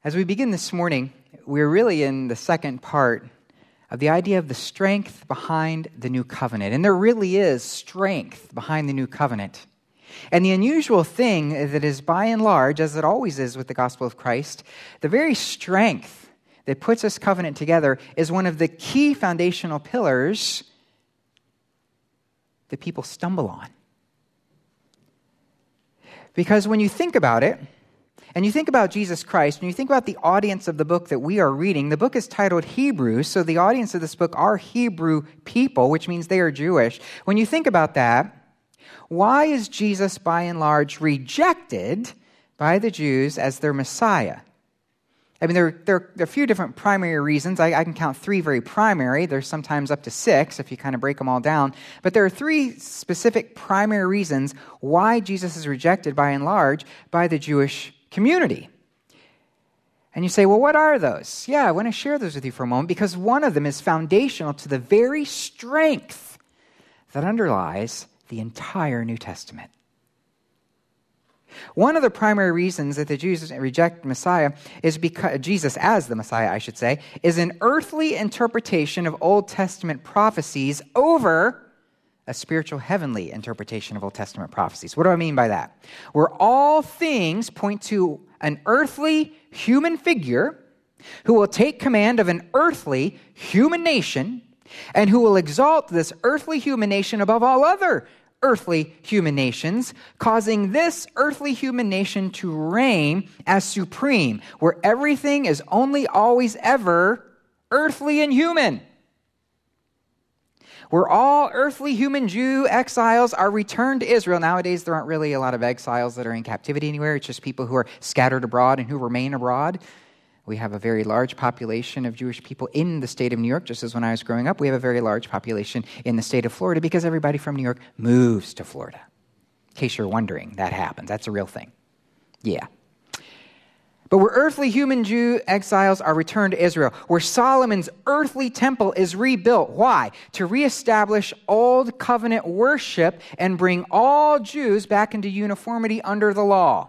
As we begin this morning, we're really in the second part of the idea of the strength behind the new covenant. And there really is strength behind the new covenant. And the unusual thing that is by and large, as it always is with the gospel of Christ, the very strength that puts this covenant together is one of the key foundational pillars that people stumble on. Because when you think about it, and you think about Jesus Christ, and you think about the audience of the book that we are reading, the book is titled Hebrews, so the audience of this book are Hebrew people, which means they are Jewish. When you think about that, why is Jesus by and large rejected by the Jews as their Messiah? I mean, there are a few different primary reasons. I can count three very primary. There's sometimes up to six if you kind of break them all down. But there are three specific primary reasons why Jesus is rejected by and large by the Jewish community. And you say, well, what are those? Yeah, I want to share those with you for a moment because one of them is foundational to the very strength that underlies the entire New Testament. One of the primary reasons that the Jews reject Messiah is because Jesus as the Messiah, I should say, is an earthly interpretation of Old Testament prophecies over a spiritual heavenly interpretation of Old Testament prophecies. What do I mean by that? Where all things point to an earthly human figure who will take command of an earthly human nation and who will exalt this earthly human nation above all other earthly human nations, causing this earthly human nation to reign as supreme, where everything is only, always, ever earthly and human. Where all earthly human Jew exiles are returned to Israel. Nowadays, there aren't really a lot of exiles that are in captivity anywhere. It's just people who are scattered abroad and who remain abroad. We have a very large population of Jewish people in the state of New York, just as when I was growing up. We have a very large population in the state of Florida because everybody from New York moves to Florida. In case you're wondering, that happens. That's a real thing. Yeah. But where earthly human Jew exiles are returned to Israel, where Solomon's earthly temple is rebuilt. Why? To reestablish old covenant worship and bring all Jews back into uniformity under the law.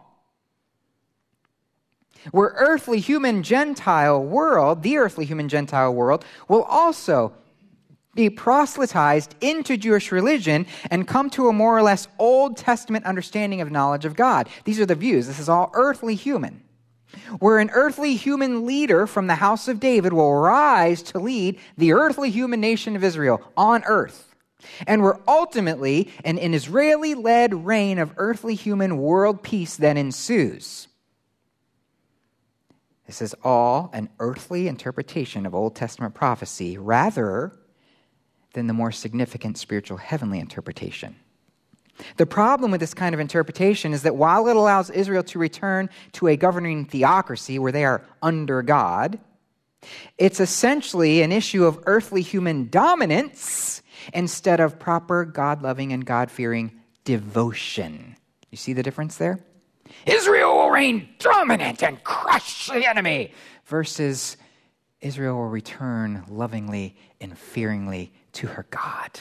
Where earthly human Gentile world, the earthly human Gentile world, will also be proselytized into Jewish religion and come to a more or less Old Testament understanding of knowledge of God. These are the views. This is all earthly human. Where an earthly human leader from the house of David will rise to lead the earthly human nation of Israel on earth. And where ultimately an Israeli-led reign of earthly human world peace then ensues. This is all an earthly interpretation of Old Testament prophecy rather than the more significant spiritual heavenly interpretation. The problem with this kind of interpretation is that while it allows Israel to return to a governing theocracy where they are under God, it's essentially an issue of earthly human dominance instead of proper God-loving and God-fearing devotion. You see the difference there? Israel will reign dominant and crush the enemy versus Israel will return lovingly and fearingly to her God.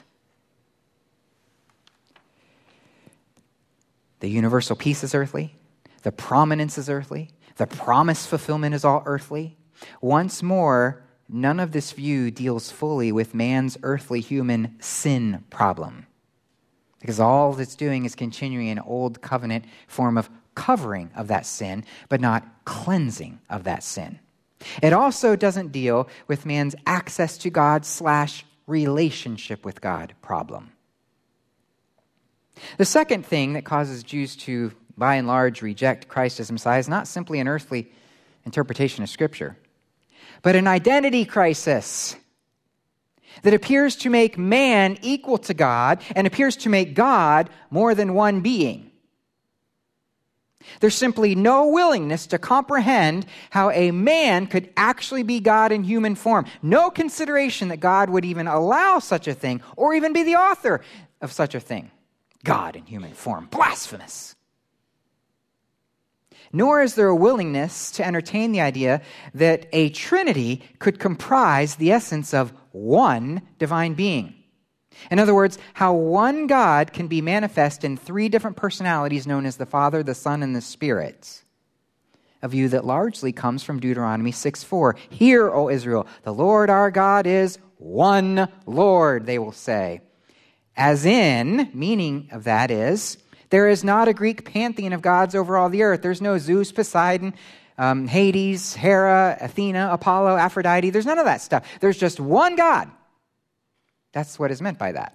The universal peace is earthly. The prominence is earthly. The promise fulfillment is all earthly. Once more, none of this view deals fully with man's earthly human sin problem. Because all it's doing is continuing an old covenant form of covering of that sin, but not cleansing of that sin. It also doesn't deal with man's access to God / relationship with God problem. The second thing that causes Jews to, by and large, reject Christ as Messiah is not simply an earthly interpretation of Scripture, but an identity crisis that appears to make man equal to God and appears to make God more than one being. There's simply no willingness to comprehend how a man could actually be God in human form. No consideration that God would even allow such a thing or even be the author of such a thing. God in human form. Blasphemous. Nor is there a willingness to entertain the idea that a Trinity could comprise the essence of one divine being. In other words, how one God can be manifest in three different personalities known as the Father, the Son, and the Spirit. a view that largely comes from Deuteronomy 6:4. Hear, O Israel, the Lord our God is one Lord, they will say. As in, meaning of that is, there is not a Greek pantheon of gods over all the earth. There's no Zeus, Poseidon, Hades, Hera, Athena, Apollo, Aphrodite. There's none of that stuff. There's just one God. That's what is meant by that.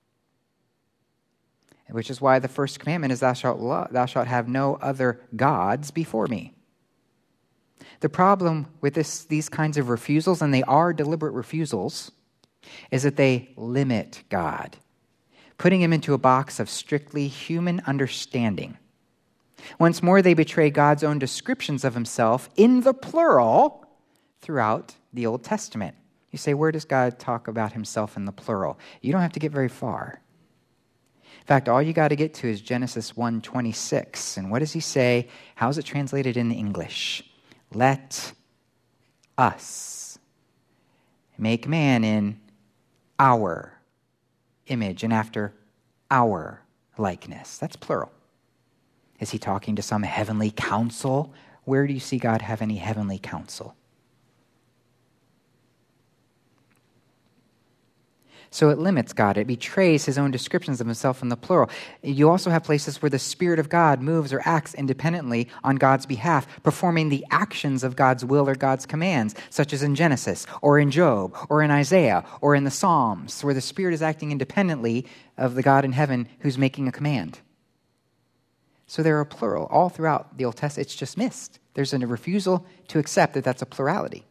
Which is why the first commandment is thou shalt have no other gods before me. The problem with these kinds of refusals, and they are deliberate refusals, is that they limit God, putting him into a box of strictly human understanding. Once more, they betray God's own descriptions of himself in the plural throughout the Old Testament. You say, where does God talk about himself in the plural? You don't have to get very far. In fact, all you got to get to is Genesis 1:26. And what does he say? How is it translated in English? Let us make man in our image and after our likeness. That's plural. Is he talking to some heavenly council? Where do you see God have any heavenly council? So it limits God. It betrays his own descriptions of himself in the plural. You also have places where the Spirit of God moves or acts independently on God's behalf, performing the actions of God's will or God's commands, such as in Genesis, or in Job, or in Isaiah, or in the Psalms, where the Spirit is acting independently of the God in heaven who's making a command. So there are plural all throughout the Old Testament. It's just missed. There's a refusal to accept that that's a plurality.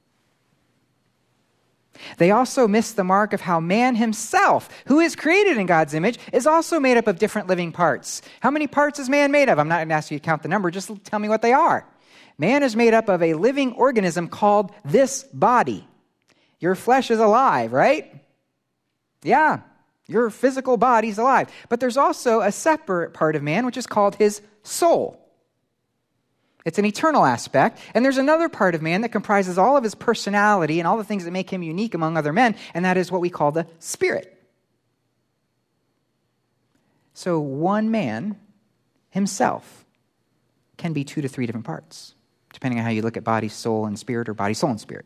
They also miss the mark of how man himself, who is created in God's image, is also made up of different living parts. How many parts is man made of? I'm not going to ask you to count the number, just tell me what they are. Man is made up of a living organism called this body. Your flesh is alive, right? Yeah, your physical body's alive. But there's also a separate part of man, which is called his soul. It's an eternal aspect. And there's another part of man that comprises all of his personality and all the things that make him unique among other men, and that is what we call the spirit. So one man himself can be 2 to 3 different parts, depending on how you look at body, soul, and spirit, or body, soul, and spirit.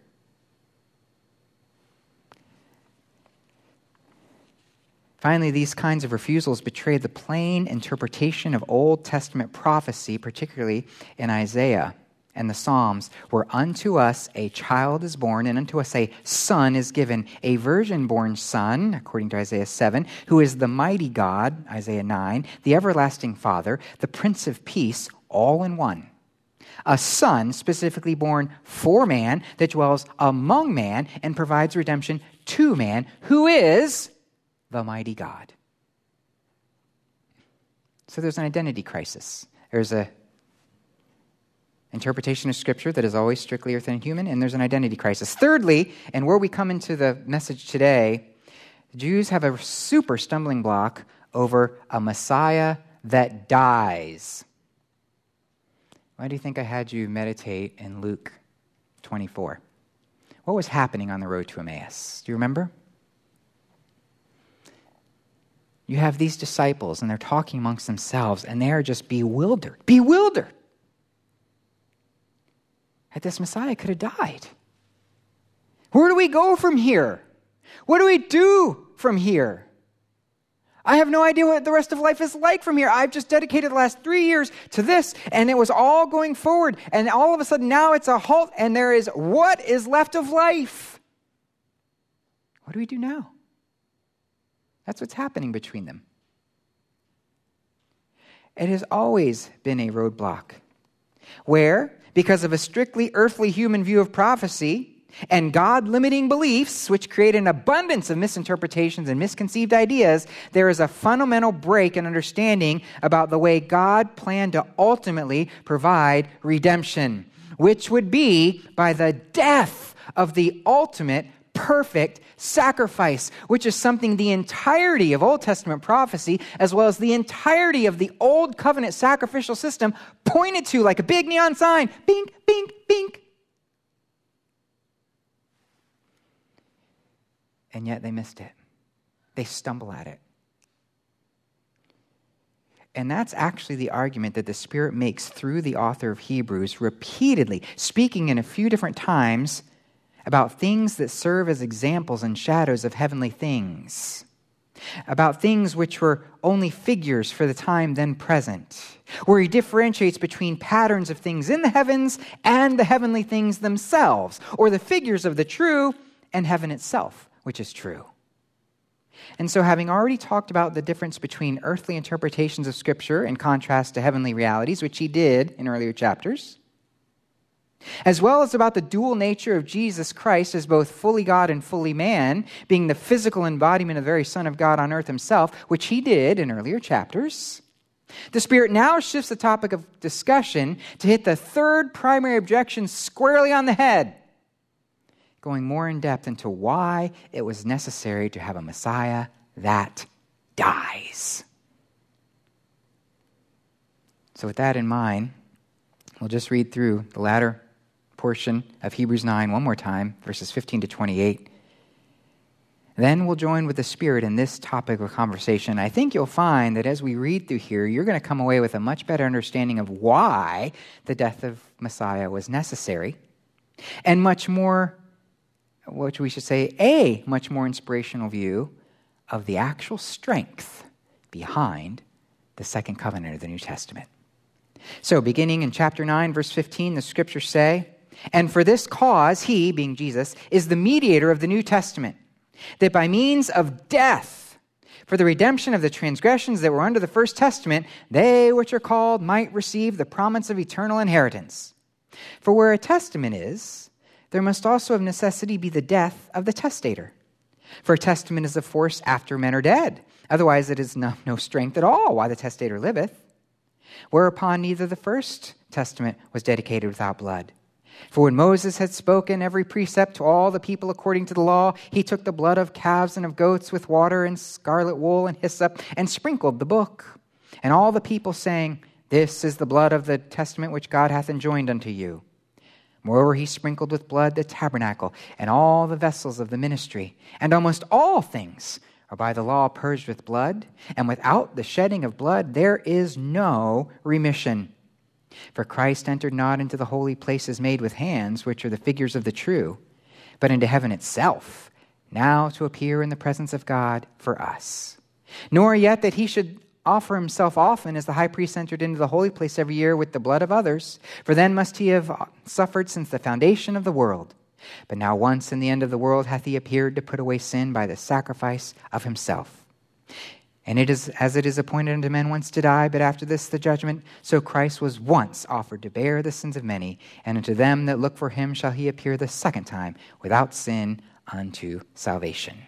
Finally, these kinds of refusals betray the plain interpretation of Old Testament prophecy, particularly in Isaiah and the Psalms, where unto us a child is born, and unto us a son is given, a virgin-born son, according to Isaiah 7, who is the mighty God, Isaiah 9, the everlasting Father, the Prince of Peace, all in one. A son specifically born for man that dwells among man and provides redemption to man, who is the mighty God. So there's an identity crisis. There's a interpretation of Scripture that is always strictly earthly and human, and there's an identity crisis. Thirdly, and where we come into the message today, the Jews have a super stumbling block over a Messiah that dies. Why do you think I had you meditate in Luke 24? What was happening on the road to Emmaus? Do you remember? You have these disciples, and they're talking amongst themselves, and they are just bewildered. Bewildered! That this Messiah could have died. Where do we go from here? What do we do from here? I have no idea what the rest of life is like from here. I've just dedicated the last 3 years to this, and it was all going forward, and all of a sudden now it's a halt, and there is what is left of life? What do we do now? That's what's happening between them. It has always been a roadblock where, because of a strictly earthly human view of prophecy and God-limiting beliefs, which create an abundance of misinterpretations and misconceived ideas, there is a fundamental break in understanding about the way God planned to ultimately provide redemption, which would be by the death of the ultimate perfect sacrifice, which is something the entirety of Old Testament prophecy, as well as the entirety of the Old Covenant sacrificial system, pointed to like a big neon sign. Bink, bink, bink. And yet they missed it. They stumble at it. And that's actually the argument that the Spirit makes through the author of Hebrews repeatedly, speaking in a few different times about things that serve as examples and shadows of heavenly things, about things which were only figures for the time then present, where he differentiates between patterns of things in the heavens and the heavenly things themselves, or the figures of the true and heaven itself, which is true. And so, having already talked about the difference between earthly interpretations of Scripture in contrast to heavenly realities, which he did in earlier chapters, as well as about the dual nature of Jesus Christ as both fully God and fully man, being the physical embodiment of the very Son of God on earth himself, which he did in earlier chapters, the Spirit now shifts the topic of discussion to hit the third primary objection squarely on the head, going more in depth into why it was necessary to have a Messiah that dies. So with that in mind, we'll just read through the latter portion of Hebrews 9 one more time, verses 15 to 28. Then we'll join with the Spirit in this topic of conversation. I think you'll find that as we read through here, you're going to come away with a much better understanding of why the death of Messiah was necessary, and much more, what we should say, a much more inspirational view of the actual strength behind the second covenant of the New Testament. So beginning in chapter 9, verse 15, the Scriptures say, "And for this cause he," being Jesus, "is the mediator of the New Testament, that by means of death, for the redemption of the transgressions that were under the first testament, they which are called might receive the promise of eternal inheritance. For where a testament is, there must also of necessity be the death of the testator. For a testament is of force after men are dead. Otherwise it is no strength at all while the testator liveth. Whereupon neither the first testament was dedicated without blood. For when Moses had spoken every precept to all the people according to the law, he took the blood of calves and of goats with water and scarlet wool and hyssop and sprinkled the book. And all the people saying, This is the blood of the testament which God hath enjoined unto you. Moreover, he sprinkled with blood the tabernacle and all the vessels of the ministry. And almost all things are by the law purged with blood, and without the shedding of blood there is no remission. For Christ entered not into the holy places made with hands, which are the figures of the true, but into heaven itself, now to appear in the presence of God for us. Nor yet that he should offer himself often as the high priest entered into the holy place every year with the blood of others, for then must he have suffered since the foundation of the world. But now once in the end of the world hath he appeared to put away sin by the sacrifice of himself. And it is as it is appointed unto men once to die, but after this the judgment, so Christ was once offered to bear the sins of many, and unto them that look for him shall he appear the second time without sin unto salvation."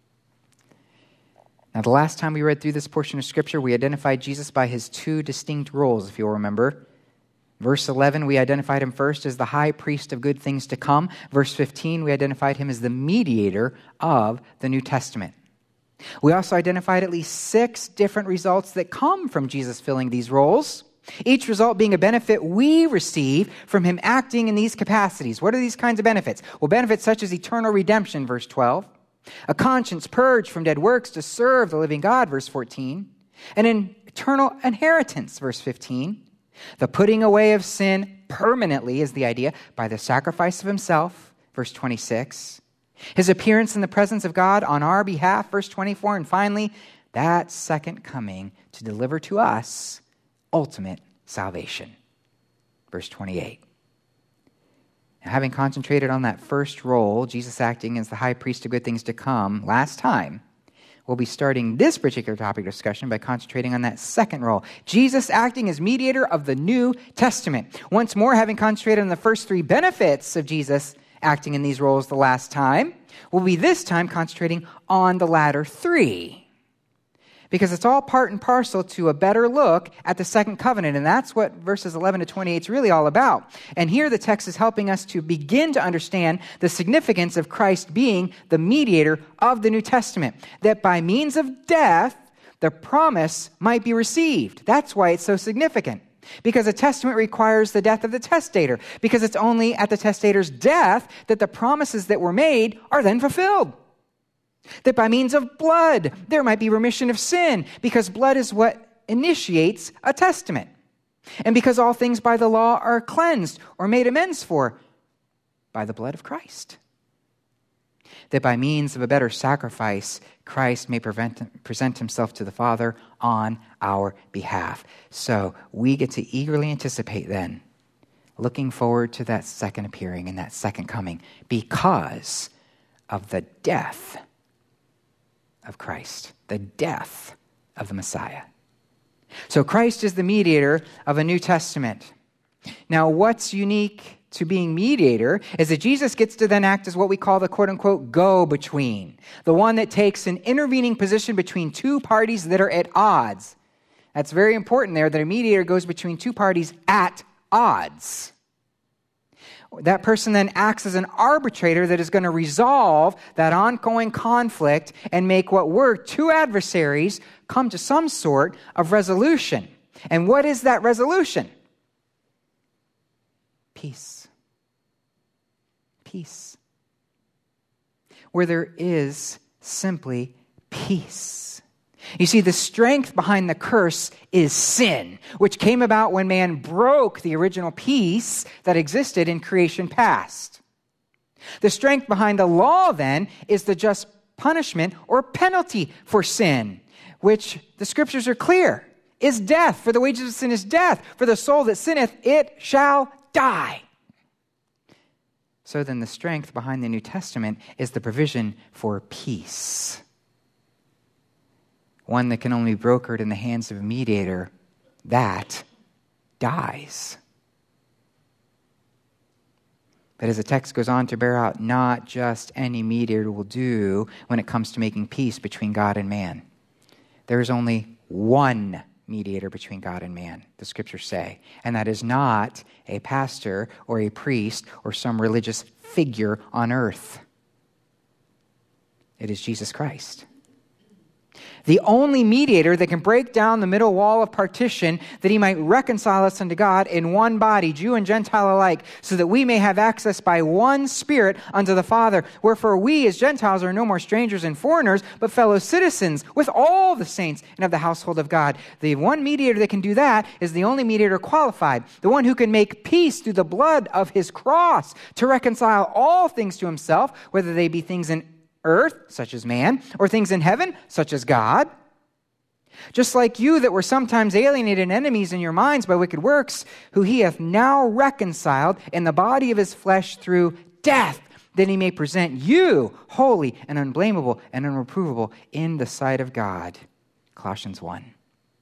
Now, the last time we read through this portion of Scripture, we identified Jesus by his two distinct roles, if you'll remember. Verse 11, we identified him first as the high priest of good things to come. Verse 15, we identified him as the mediator of the New Testament. We also identified at least 6 different results that come from Jesus filling these roles, each result being a benefit we receive from him acting in these capacities. What are these kinds of benefits? Well, benefits such as eternal redemption, verse 12. A conscience purged from dead works to serve the living God, verse 14. And an eternal inheritance, verse 15. The putting away of sin permanently is the idea by the sacrifice of himself, verse 26. His appearance in the presence of God on our behalf, verse 24. And finally, that second coming to deliver to us ultimate salvation, verse 28. Now, having concentrated on that first role, Jesus acting as the high priest of good things to come, last time, we'll be starting this particular topic of discussion by concentrating on that second role, Jesus acting as mediator of the New Testament. Once more, having concentrated on the first 3 benefits of Jesus acting in these roles the last time, we'll be this time concentrating on the latter 3. Because it's all part and parcel to a better look at the second covenant, and that's what verses 11 to 28 is really all about. And here the text is helping us to begin to understand the significance of Christ being the mediator of the New Testament, that by means of death, the promise might be received. That's why it's so significant. Because a testament requires the death of the testator. Because it's only at the testator's death that the promises that were made are then fulfilled. That by means of blood, there might be remission of sin, because blood is what initiates a testament. And because all things by the law are cleansed or made amends for by the blood of Christ. That by means of a better sacrifice, Christ may present himself to the Father on our behalf. So we get to eagerly anticipate then, looking forward to that second appearing and that second coming because of the death of Christ, the death of the Messiah. So Christ is the mediator of a New Testament. Now, what's unique to being mediator is that Jesus gets to then act as what we call the quote-unquote go-between, the one that takes an intervening position between two parties that are at odds. That's very important there, that a mediator goes between two parties at odds. That person then acts as an arbitrator that is going to resolve that ongoing conflict and make what were two adversaries come to some sort of resolution. And what is that resolution? Peace. Peace. Where there is simply peace. You see, the strength behind the curse is sin, which came about when man broke the original peace that existed in creation past. The strength behind the law, then, is the just punishment or penalty for sin, which the scriptures are clear, is death. For the wages of sin is death. For the soul that sinneth, it shall die. So then the strength behind the New Testament is the provision for peace. One that can only be brokered in the hands of a mediator that dies. But as the text goes on to bear out, not just any mediator will do when it comes to making peace between God and man. There is only one mediator between God and man, the scriptures say. And that is not a pastor or a priest or some religious figure on earth. It is Jesus Christ. The only mediator that can break down the middle wall of partition that he might reconcile us unto God in one body, Jew and Gentile alike, so that we may have access by one Spirit unto the Father. Wherefore we as Gentiles are no more strangers and foreigners, but fellow citizens with all the saints and of the household of God. The one mediator that can do that is the only mediator qualified, the one who can make peace through the blood of his cross to reconcile all things to himself, whether they be things in earth, such as man, or things in heaven, such as God. Just like you that were sometimes alienated and enemies in your minds by wicked works, who he hath now reconciled in the body of his flesh through death, that he may present you holy and unblameable and unreprovable in the sight of God. Colossians 1.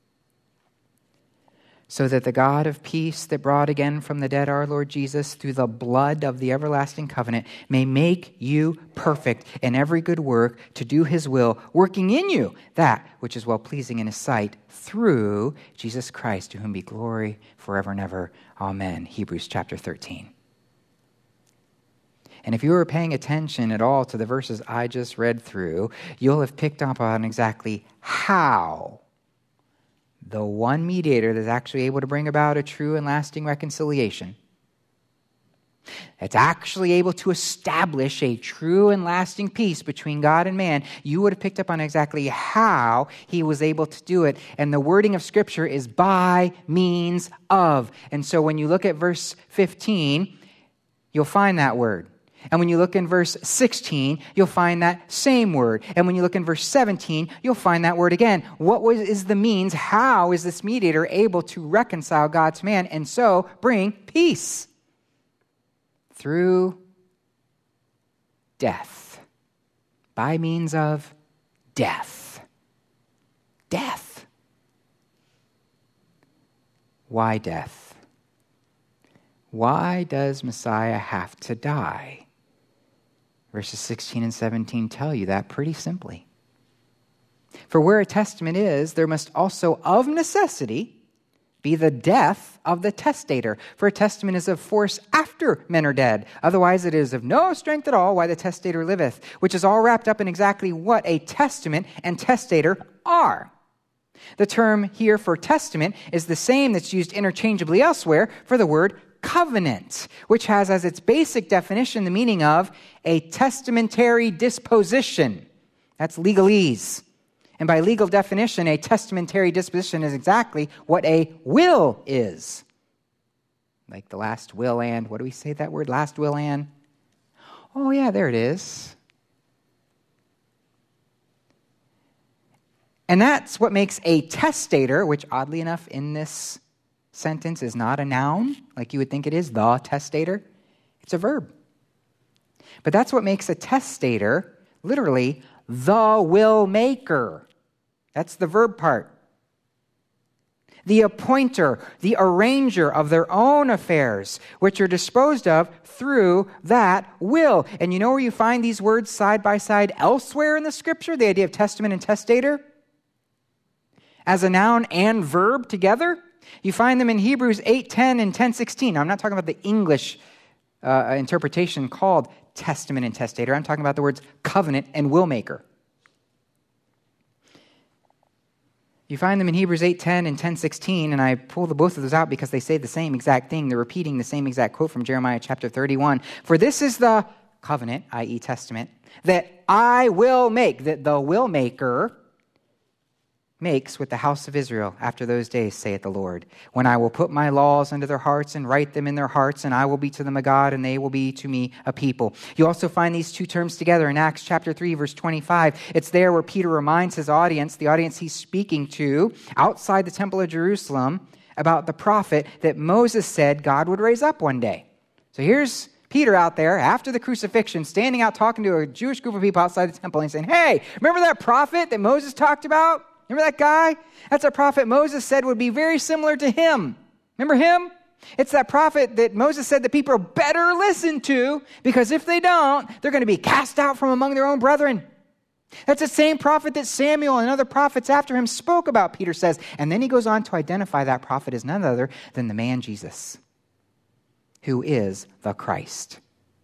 So that the God of peace that brought again from the dead our Lord Jesus through the blood of the everlasting covenant may make you perfect in every good work to do his will, working in you that which is well-pleasing in his sight through Jesus Christ, to whom be glory forever and ever. Amen. Hebrews chapter 13. And if you were paying attention at all to the verses I just read through, you'll have picked up on exactly how the one mediator that's actually able to bring about a true and lasting reconciliation, that's actually able to establish a true and lasting peace between God and man, you would have picked up on exactly how he was able to do it. And the wording of Scripture is by means of. And so when you look at verse 15, you'll find that word. And when you look in verse 16, you'll find that same word. And when you look in verse 17, you'll find that word again. Is the means? How is this mediator able to reconcile God to man and so bring peace? Through death. By means of death. Death. Why death? Why does Messiah have to die? Verses 16 and 17 tell you that pretty simply. For where a testament is, there must also of necessity be the death of the testator. For a testament is of force after men are dead. Otherwise it is of no strength at all while the testator liveth, which is all wrapped up in exactly what a testament and testator are. The term here for testament is the same that's used interchangeably elsewhere for the word covenant, which has as its basic definition the meaning of a testamentary disposition. That's legalese. And by legal definition, a testamentary disposition is exactly what a will is. Like the last will and, what do we say that word? Last will and? Oh yeah, there it is. And that's what makes a testator, which oddly enough in this sentence is not a noun, like you would think it is, the testator. It's a verb. But that's what makes a testator, literally, the will maker. That's the verb part. The appointer, the arranger of their own affairs, which are disposed of through that will. And you know where you find these words side by side elsewhere in the Scripture? The idea of testament and testator? As a noun and verb together? You find them in Hebrews 8:10 and 10:16. Now, I'm not talking about the English interpretation called testament and testator. I'm talking about the words covenant and will maker. You find them in Hebrews 8:10 and 10:16, and I pull both of those out because they say the same exact thing. They're repeating the same exact quote from Jeremiah chapter 31. For this is the covenant, i.e. testament, that I will make, that the will maker makes with the house of Israel after those days, saith the Lord, when I will put my laws into their hearts and write them in their hearts, and I will be to them a God, and they will be to me a people. You also find these two terms together in Acts chapter 3, verse 25. It's there where Peter reminds his audience, the audience he's speaking to, outside the temple of Jerusalem, about the prophet that Moses said God would raise up one day. So here's Peter out there after the crucifixion, standing out talking to a Jewish group of people outside the temple, and saying, hey, remember that prophet that Moses talked about? Remember that guy? That's a prophet Moses said would be very similar to him. Remember him? It's that prophet that Moses said that people better listen to, because if they don't, they're going to be cast out from among their own brethren. That's the same prophet that Samuel and other prophets after him spoke about, Peter says. And then he goes on to identify that prophet as none other than the man Jesus, who is the Christ,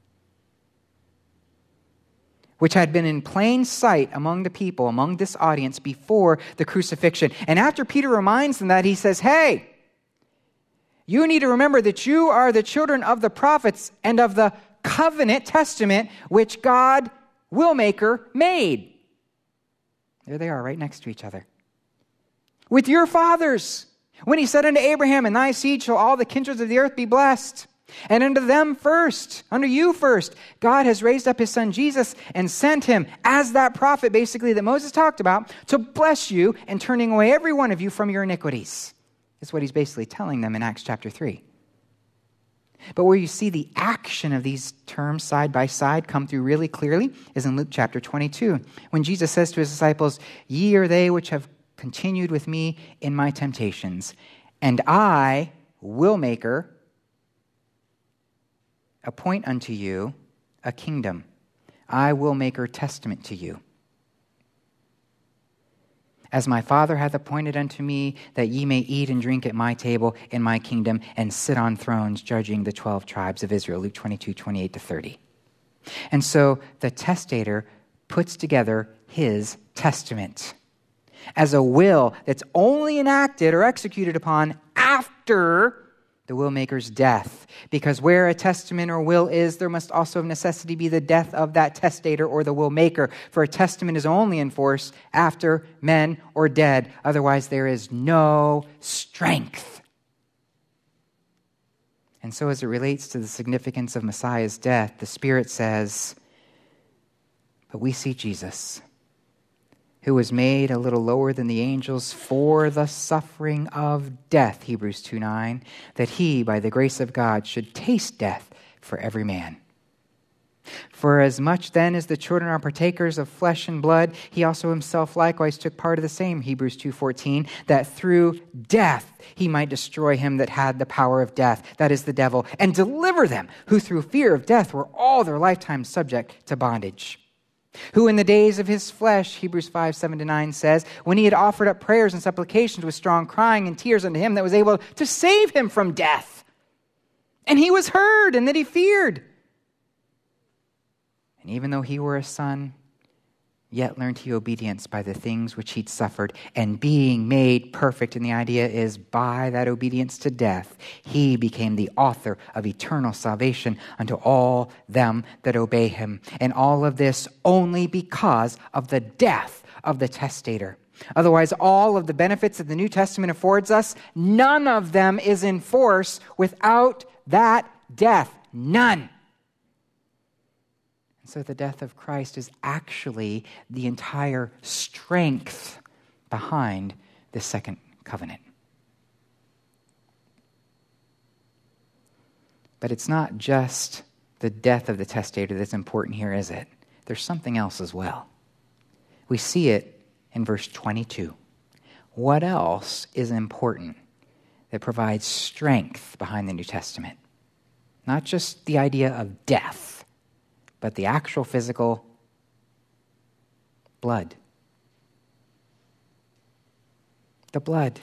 which had been in plain sight among the people, among this audience before the crucifixion. And after Peter reminds them that, he says, hey, you need to remember that you are the children of the prophets and of the covenant testament which God, will maker, made. There they are, right next to each other. With your fathers, when he said unto Abraham, in thy seed shall all the kindreds of the earth be blessed. And unto them first, unto you first, God has raised up his son Jesus and sent him as that prophet, basically, that Moses talked about, to bless you and turning away every one of you from your iniquities. That's what he's basically telling them in Acts chapter 3. But where you see the action of these terms side by side come through really clearly is in Luke chapter 22, when Jesus says to his disciples, ye are they which have continued with me in my temptations, and I, will maker, appoint unto you a kingdom. I will make her testament to you. As my Father hath appointed unto me, that ye may eat and drink at my table in my kingdom, and sit on thrones judging the 12 tribes of Israel. Luke 22, 28-30. And so the testator puts together his testament as a will that's only enacted or executed upon after the will maker's death. Because where a testament or will is, there must also of necessity be the death of that testator or the will maker. For a testament is only in force after men are dead. Otherwise, there is no strength. And so as it relates to the significance of Messiah's death, the Spirit says, but we see Jesus, who was made a little lower than the angels for the suffering of death, Hebrews 2:9, that he, by the grace of God, should taste death for every man. For as much then as the children are partakers of flesh and blood, he also himself likewise took part of the same, Hebrews 2:14, that through death he might destroy him that had the power of death, that is the devil, and deliver them who through fear of death were all their lifetime subject to bondage. Who in the days of his flesh, Hebrews 5:7-9 says, when he had offered up prayers and supplications with strong crying and tears unto him that was able to save him from death. And he was heard, and that he feared. And even though he were a son, yet learned he obedience by the things which he'd suffered, and being made perfect, and the idea is by that obedience to death, he became the author of eternal salvation unto all them that obey him. And all of this only because of the death of the testator. Otherwise, all of the benefits that the New Testament affords us, none of them is in force without that death. None. And so the death of Christ is actually the entire strength behind the second covenant. But it's not just the death of the testator that's important here, is it? There's something else as well. We see it in verse 22. What else is important that provides strength behind the New Testament? Not just the idea of death, but the actual physical blood. The blood.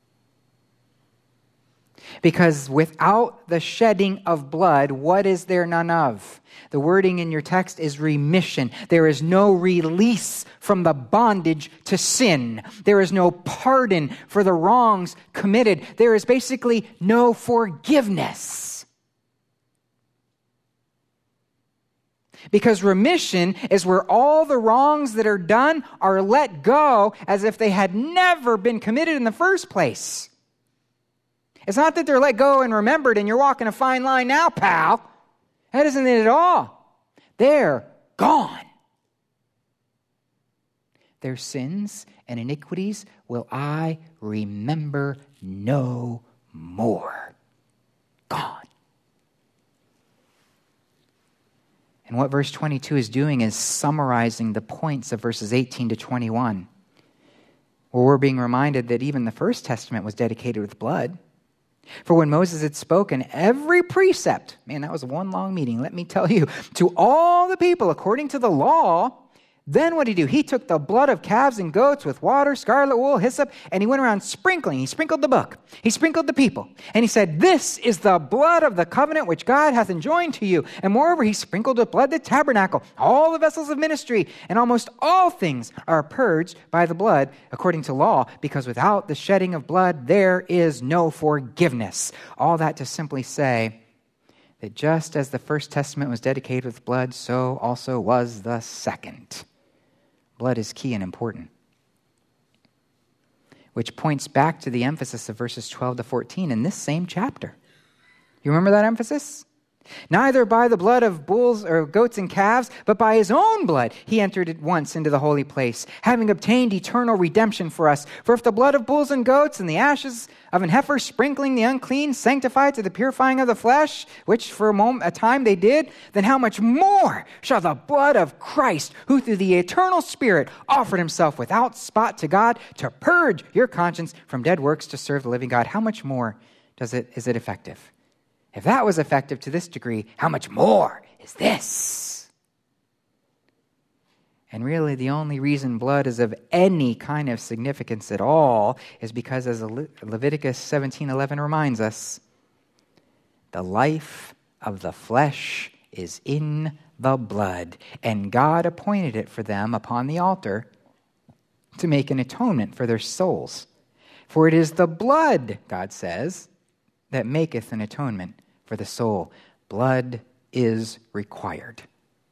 Because without the shedding of blood, what is there none of? The wording in your text is remission. There is no release from the bondage to sin. There is no pardon for the wrongs committed. There is basically no forgiveness. Because remission is where all the wrongs that are done are let go as if they had never been committed in the first place. It's not that they're let go and remembered and you're walking a fine line now, pal. That isn't it at all. They're gone. Their sins and iniquities will I remember no more. Gone. And what verse 22 is doing is summarizing the points of verses 18 to 21, where we're being reminded that even the First Testament was dedicated with blood. For when Moses had spoken every precept, man, that was one long meeting, let me tell you, to all the people according to the law, then what did he do? He took the blood of calves and goats with water, scarlet wool, hyssop, and he went around sprinkling. He sprinkled the book. He sprinkled the people. And he said, this is the blood of the covenant which God hath enjoined to you. And moreover, he sprinkled with blood the tabernacle, all the vessels of ministry, and almost all things are purged by the blood according to law, because without the shedding of blood, there is no forgiveness. All that to simply say that just as the First Testament was dedicated with blood, so also was the Second. Blood is key and important. Which points back to the emphasis of verses 12 to 14 in this same chapter. You remember that emphasis? Neither by the blood of bulls or goats and calves, but by his own blood he entered at once into the holy place, having obtained eternal redemption for us. For if the blood of bulls and goats and the ashes of an heifer sprinkling the unclean sanctify to the purifying of the flesh, which for a time they did, then how much more shall the blood of Christ, who through the eternal Spirit offered himself without spot to God, to purge your conscience from dead works to serve the living God, how much more is it effective? If that was effective to this degree, how much more is this? And really, the only reason blood is of any kind of significance at all is because, as Leviticus 17:11 reminds us, the life of the flesh is in the blood, and God appointed it for them upon the altar to make an atonement for their souls. For it is the blood, God says, that maketh an atonement for the soul. Blood is required.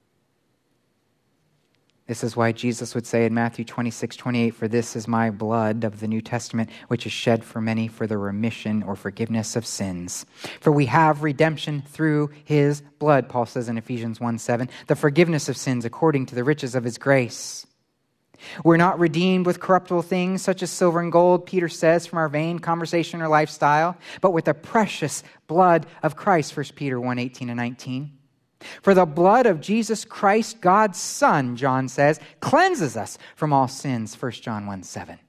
This is why Jesus would say in Matthew 26:28, for this is my blood of the New Testament, which is shed for many for the remission or forgiveness of sins. For we have redemption through his blood, Paul says in Ephesians 1:7, the forgiveness of sins according to the riches of his grace. We're not redeemed with corruptible things such as silver and gold, Peter says, from our vain conversation or lifestyle, but with the precious blood of Christ, 1 Peter 1:18 and 19. For the blood of Jesus Christ, God's Son, John says, cleanses us from all sins, 1 John 1:7.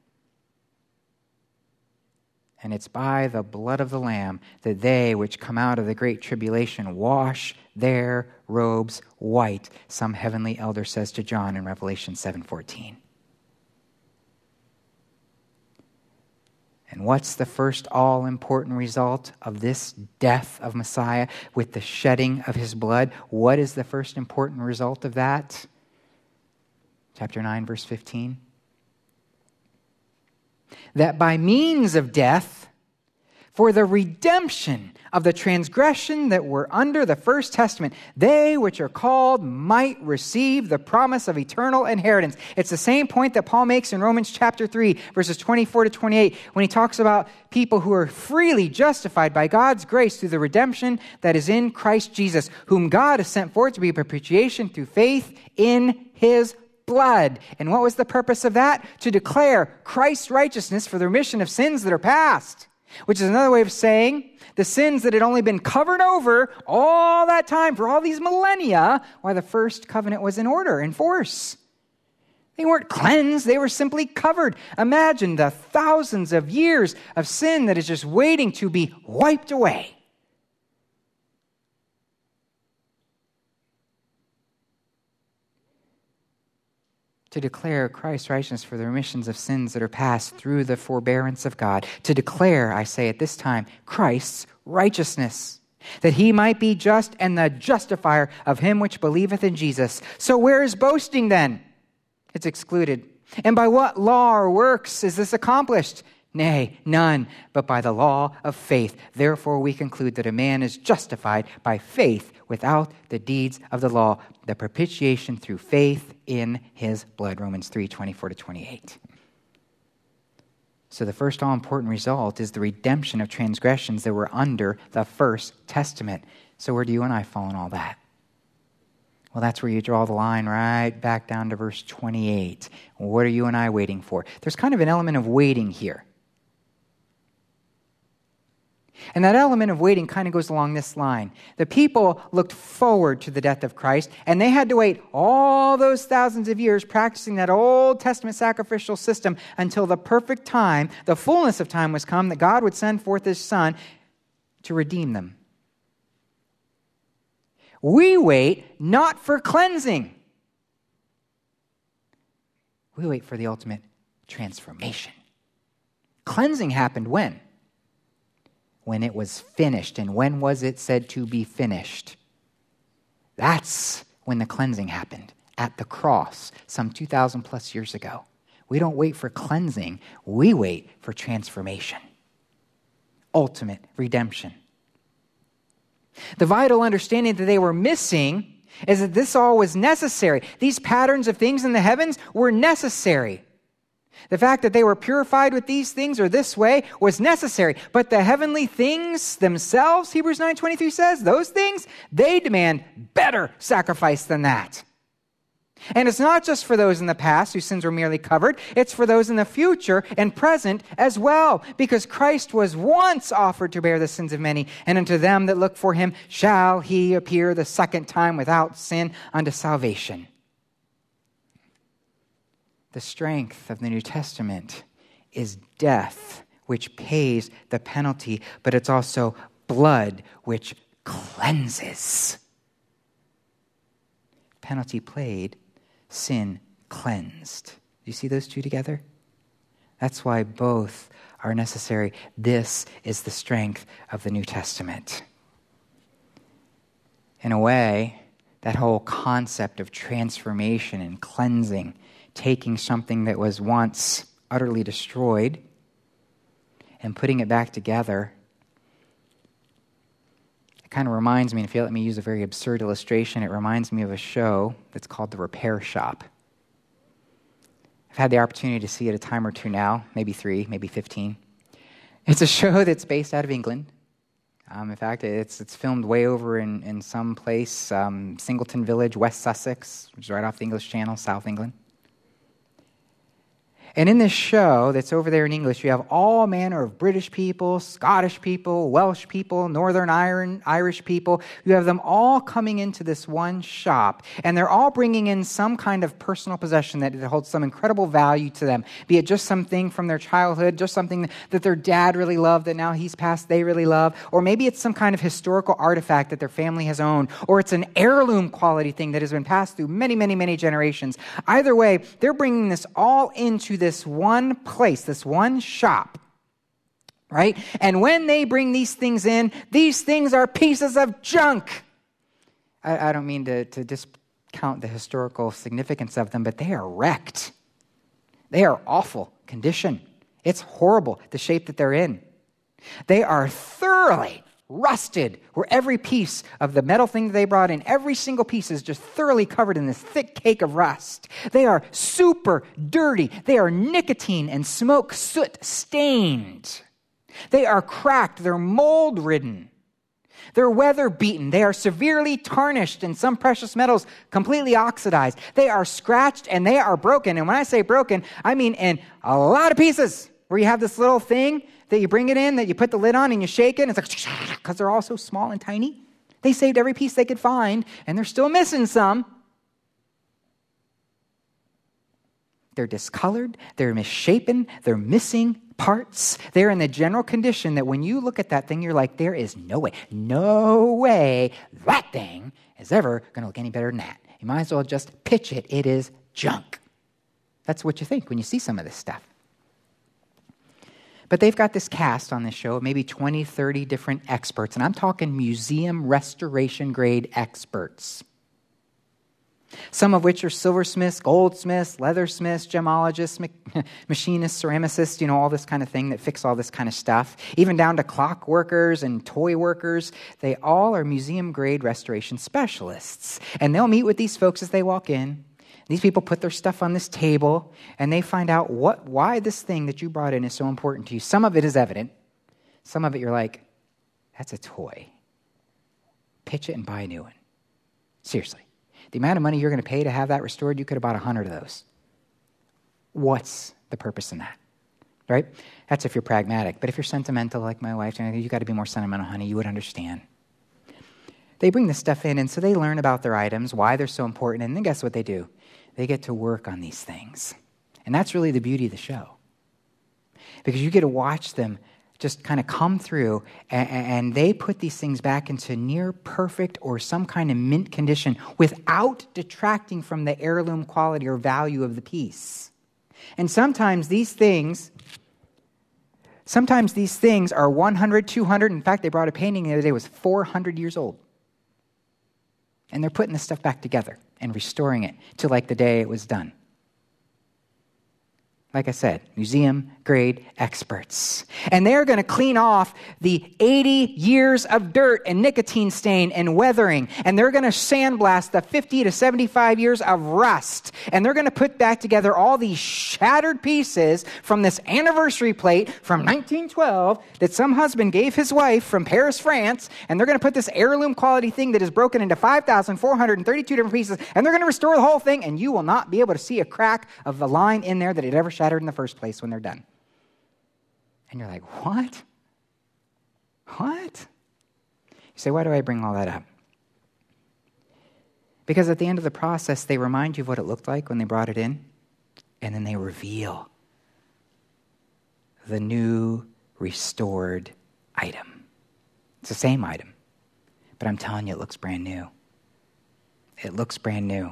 And it's by the blood of the Lamb that they which come out of the great tribulation wash their robes white, some heavenly elder says to John in Revelation 7:14. And what's the first all-important result of this death of Messiah with the shedding of his blood? What is the first important result of that? Chapter 9, verse 15. That by means of death, for the redemption of the transgression that were under the first testament, they which are called might receive the promise of eternal inheritance. It's the same point that Paul makes in Romans chapter 3, verses 24 to 28, when he talks about people who are freely justified by God's grace through the redemption that is in Christ Jesus, whom God has sent forth to be a propitiation through faith in his blood. And what was the purpose of that? To declare Christ's righteousness for the remission of sins that are past. Which is another way of saying the sins that had only been covered over all that time for all these millennia while the first covenant was in order, in force. They weren't cleansed, they were simply covered. Imagine the thousands of years of sin that is just waiting to be wiped away. To declare Christ's righteousness for the remissions of sins that are past through the forbearance of God. To declare, I say at this time, Christ's righteousness, that he might be just and the justifier of him which believeth in Jesus. So where is boasting then? It's excluded. And by what law or works is this accomplished? Nay, none, but by the law of faith. Therefore we conclude that a man is justified by faith without the deeds of the law, the propitiation through faith in his blood. Romans 3, 24 to 28. So the first all-important result is the redemption of transgressions that were under the first testament. So where do you and I fall in all that? Well, that's where you draw the line right back down to verse 28. What are you and I waiting for? There's kind of an element of waiting here. And that element of waiting kind of goes along this line. The people looked forward to the death of Christ, and they had to wait all those thousands of years practicing that Old Testament sacrificial system until the perfect time, the fullness of time was come, that God would send forth his Son to redeem them. We wait not for cleansing. We wait for the ultimate transformation. Cleansing happened when? When it was finished. And when was it said to be finished? That's when the cleansing happened, at the cross, some 2,000 plus years ago. We don't wait for cleansing, we wait for transformation. Ultimate redemption. The vital understanding that they were missing is that this all was necessary. These patterns of things in the heavens were necessary. The fact that they were purified with these things or this way was necessary. But the heavenly things themselves, Hebrews 9:23 says, those things, they demand better sacrifice than that. And it's not just for those in the past whose sins were merely covered. It's for those in the future and present as well. Because Christ was once offered to bear the sins of many. And unto them that look for him shall he appear the second time without sin unto salvation. The strength of the New Testament is death, which pays the penalty, but it's also blood, which cleanses. Penalty paid, sin cleansed. Do you see those two together? That's why both are necessary. This is the strength of the New Testament. In a way, that whole concept of transformation and cleansing, taking something that was once utterly destroyed and putting it back together, it kind of reminds me, and if you let me use a very absurd illustration, it reminds me of a show that's called The Repair Shop. I've had the opportunity to see it a time or two now, maybe 3, maybe 15. It's a show that's based out of England. In fact, it's filmed way over in some place, Singleton Village, West Sussex, which is right off the English Channel, South England. And in this show that's over there in English, you have all manner of British people, Scottish people, Welsh people, Northern Irish people. You have them all coming into this one shop, and they're all bringing in some kind of personal possession that holds some incredible value to them, be it just something from their childhood, just something that their dad really loved that now he's passed they really love, or maybe it's some kind of historical artifact that their family has owned, or it's an heirloom quality thing that has been passed through many, many, many generations. Either way, they're bringing this all into this one place, this one shop, right? And when they bring these things in, these things are pieces of junk. I don't mean to discount the historical significance of them, but they are wrecked. They are awful condition. It's horrible, the shape that they're in. They are thoroughly rusted, where every piece of the metal thing that they brought in, every single piece is just thoroughly covered in this thick cake of rust. They are super dirty. They are nicotine and smoke soot stained. They are cracked. They're mold ridden. They're weather beaten. They are severely tarnished, and some precious metals completely oxidized. They are scratched and they are broken. And when I say broken, I mean in a lot of pieces, where you have this little thing that you bring it in, that you put the lid on and you shake it, and it's like, because they're all so small and tiny. They saved every piece they could find, and they're still missing some. They're discolored, they're misshapen, they're missing parts. They're in the general condition that when you look at that thing, you're like, there is no way that thing is ever going to look any better than that. You might as well just pitch it. It is junk. That's what you think when you see some of this stuff. But they've got this cast on this show of maybe 20, 30 different experts, and I'm talking museum restoration grade experts. Some of which are silversmiths, goldsmiths, leathersmiths, gemologists, machinists, ceramicists, all this kind of thing that fix all this kind of stuff. Even down to clock workers and toy workers. They all are museum grade restoration specialists. And they'll meet with these folks as they walk in. These people put their stuff on this table, and they find out why this thing that you brought in is so important to you. Some of it is evident. Some of it you're like, that's a toy. Pitch it and buy a new one. Seriously. The amount of money you're going to pay to have that restored, you could have bought 100 of those. What's the purpose in that? Right? That's if you're pragmatic. But if you're sentimental like my wife, you got to be more sentimental, honey. You would understand. They bring this stuff in, and so they learn about their items, why they're so important, and then guess what they do? They get to work on these things. And that's really the beauty of the show. Because you get to watch them just kind of come through, and they put these things back into near perfect or some kind of mint condition without detracting from the heirloom quality or value of the piece. And sometimes these things are 100, 200. In fact, they brought a painting the other day that was 400 years old. And they're putting this stuff back together and restoring it to like the day it was done. Like I said, museum-grade experts. And they're going to clean off the 80 years of dirt and nicotine stain and weathering. And they're going to sandblast the 50 to 75 years of rust. And they're going to put back together all these shattered pieces from this anniversary plate from 1912 that some husband gave his wife from Paris, France. And they're going to put this heirloom quality thing that is broken into 5,432 different pieces. And they're going to restore the whole thing. And you will not be able to see a crack of the line in there that it ever shattered in the first place when they're done. And you're like, what? What? You say, why do I bring all that up? Because at the end of the process, they remind you of what it looked like when they brought it in, and then they reveal the new, restored item. It's the same item, but I'm telling you, it looks brand new. It looks brand new.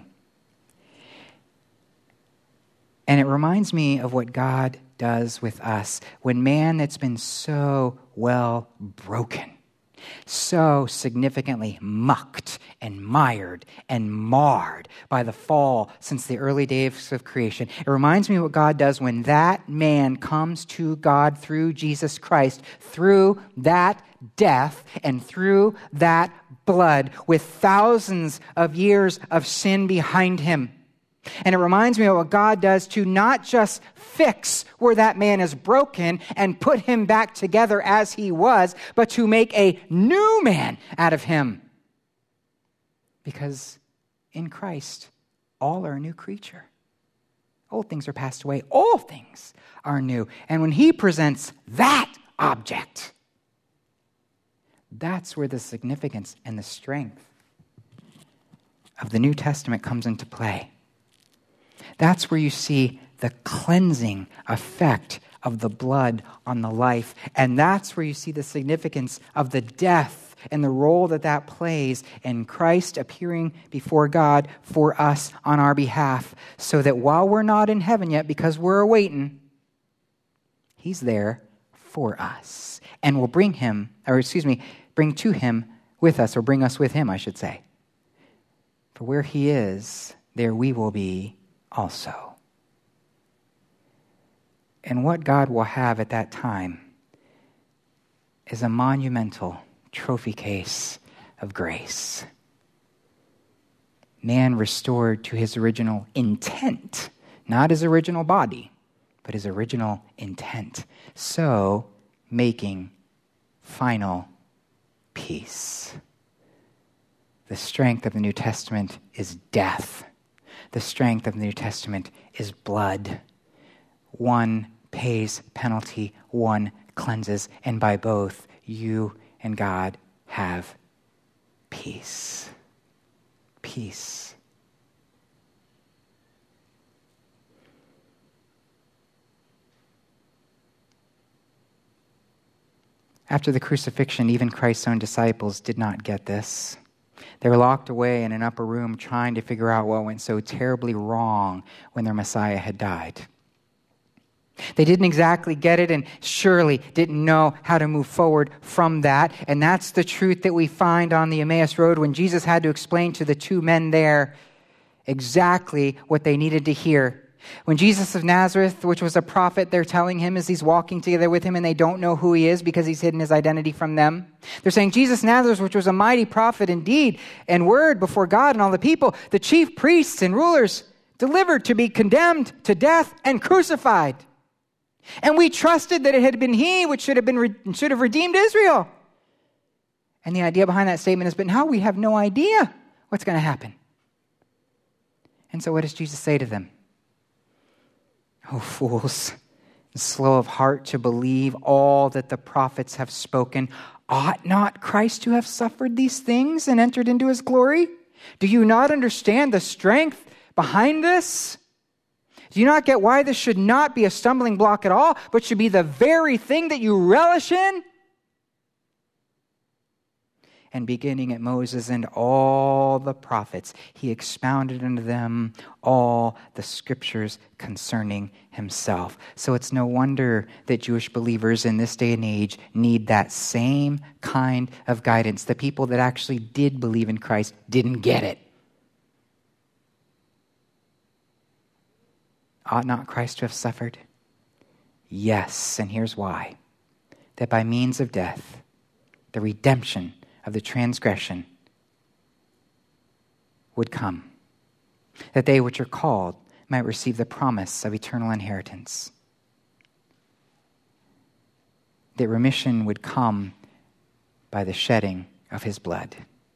And it reminds me of what God does with us when man that's been so well broken, so significantly mucked and mired and marred by the fall since the early days of creation. It reminds me of what God does when that man comes to God through Jesus Christ, through that death and through that blood with thousands of years of sin behind him. And it reminds me of what God does to not just fix where that man is broken and put him back together as he was, but to make a new man out of him. Because in Christ, all are a new creature. Old things are passed away. All things are new. And when he presents that object, that's where the significance and the strength of the New Testament comes into play. That's where you see the cleansing effect of the blood on the life. And that's where you see the significance of the death and the role that that plays in Christ appearing before God for us on our behalf. So that while we're not in heaven yet, because we're awaiting, he's there for us. And will bring to him with us, or bring us with him, I should say. For where he is, there we will be also. And what God will have at that time is a monumental trophy case of grace. Man restored to his original intent, not his original body, but his original intent. So, making final peace. The strength of the New Testament is death. The strength of the New Testament is blood. One pays penalty, one cleanses, and by both, you and God have peace. Peace. After the crucifixion, even Christ's own disciples did not get this. They were locked away in an upper room trying to figure out what went so terribly wrong when their Messiah had died. They didn't exactly get it and surely didn't know how to move forward from that. And that's the truth that we find on the Emmaus Road when Jesus had to explain to the two men there exactly what they needed to hear. When Jesus of Nazareth, which was a prophet, they're telling him as he's walking together with him and they don't know who he is because he's hidden his identity from them. They're saying, Jesus of Nazareth, which was a mighty prophet indeed and word before God and all the people, the chief priests and rulers delivered to be condemned to death and crucified. And we trusted that it had been he which should have redeemed Israel. And the idea behind that statement is, but now we have no idea what's going to happen. And so what does Jesus say to them? Oh, fools, slow of heart to believe all that the prophets have spoken. Ought not Christ to have suffered these things and entered into his glory? Do you not understand the strength behind this? Do you not get why this should not be a stumbling block at all, but should be the very thing that you relish in? And beginning at Moses and all the prophets, he expounded unto them all the scriptures concerning himself. So it's no wonder that Jewish believers in this day and age need that same kind of guidance. The people that actually did believe in Christ didn't get it. Ought not Christ to have suffered? Yes, and here's why. That by means of death, the redemption of the transgression would come, that they which are called might receive the promise of eternal inheritance, that remission would come by the shedding of his blood.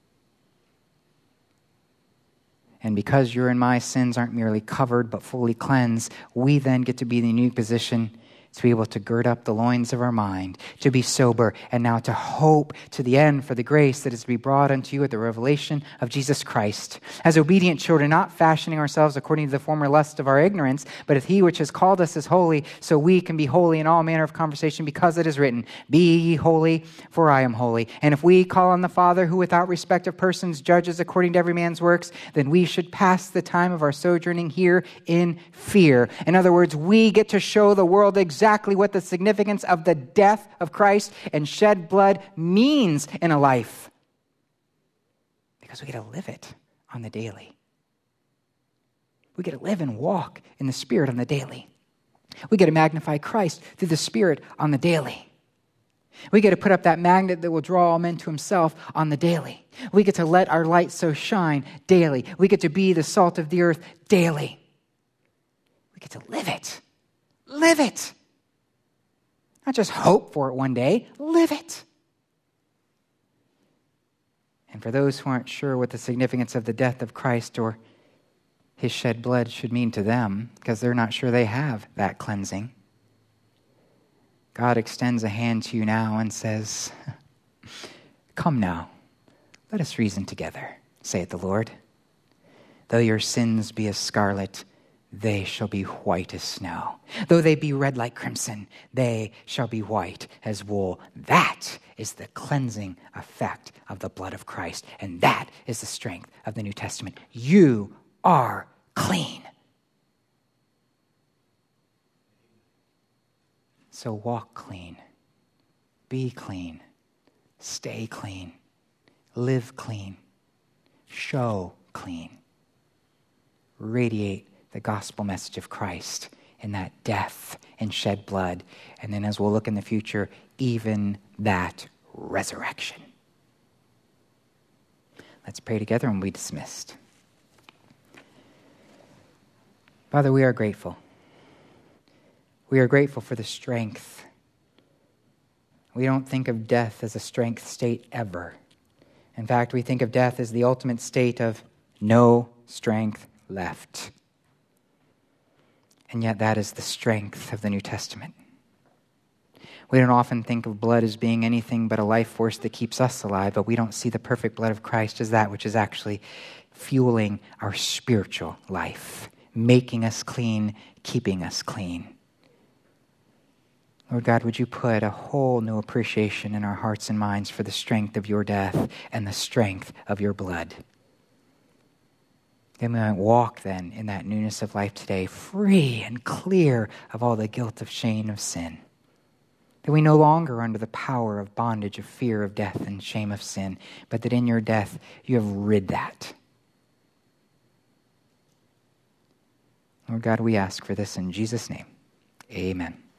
And because your and my sins aren't merely covered but fully cleansed, we then get to be in the unique position to be able to gird up the loins of our mind, to be sober, and now to hope to the end for the grace that is to be brought unto you at the revelation of Jesus Christ. As obedient children, not fashioning ourselves according to the former lust of our ignorance, but if he which has called us is holy, so we can be holy in all manner of conversation, because it is written, Be ye holy, for I am holy. And if we call on the Father, who without respect of persons judges according to every man's works, then we should pass the time of our sojourning here in fear. In other words, we get to show the world exactly what the significance of the death of Christ and shed blood means in a life. Because we get to live it on the daily. We get to live and walk in the Spirit on the daily. We get to magnify Christ through the Spirit on the daily. We get to put up that magnet that will draw all men to himself on the daily. We get to let our light so shine daily. We get to be the salt of the earth daily. We get to live it. Live it. Not just hope for it one day, live it. And for those who aren't sure what the significance of the death of Christ or his shed blood should mean to them, because they're not sure they have that cleansing, God extends a hand to you now and says, Come now, let us reason together, saith the Lord. Though your sins be as scarlet, they shall be white as snow. Though they be red like crimson, they shall be white as wool. That is the cleansing effect of the blood of Christ. And that is the strength of the New Testament. You are clean. So walk clean. Be clean. Stay clean. Live clean. Show clean. Radiate the gospel message of Christ in that death and shed blood. And then as we'll look in the future, even that resurrection. Let's pray together and we'll be dismissed. Father, we are grateful. We are grateful for the strength. We don't think of death as a strength state ever. In fact, we think of death as the ultimate state of no strength left. And yet that is the strength of the New Testament. We don't often think of blood as being anything but a life force that keeps us alive, but we don't see the perfect blood of Christ as that which is actually fueling our spiritual life, making us clean, keeping us clean. Lord God, would you put a whole new appreciation in our hearts and minds for the strength of your death and the strength of your blood. Then we might walk then in that newness of life today, free and clear of all the guilt of shame of sin. That we no longer are under the power of bondage, of fear, of death, and shame of sin, but that in your death you have rid that. Lord God, we ask for this in Jesus' name. Amen.